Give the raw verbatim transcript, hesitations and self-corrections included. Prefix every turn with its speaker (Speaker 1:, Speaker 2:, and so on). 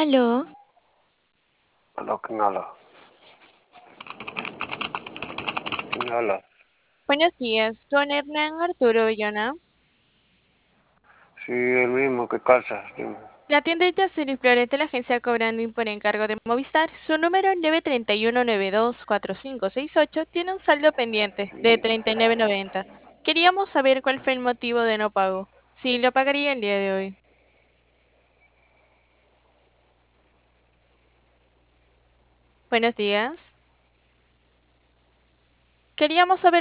Speaker 1: Aló,
Speaker 2: Aló, ¿quién habla? ¿Quién habla?
Speaker 1: buenos días, con Hernán Arturo Villona.
Speaker 2: Sí, el mismo que calza. Dime.
Speaker 1: La tienda Yacir Flores de la agencia cobrando por encargo de Movistar, su número nueve tres uno nueve dos cuatro cinco seis ocho tiene un saldo pendiente de
Speaker 2: Sí.
Speaker 1: treinta y nueve noventa. Queríamos saber cuál fue el motivo de no pago. Si lo pagaría el día de hoy. Buenos días. Queríamos saber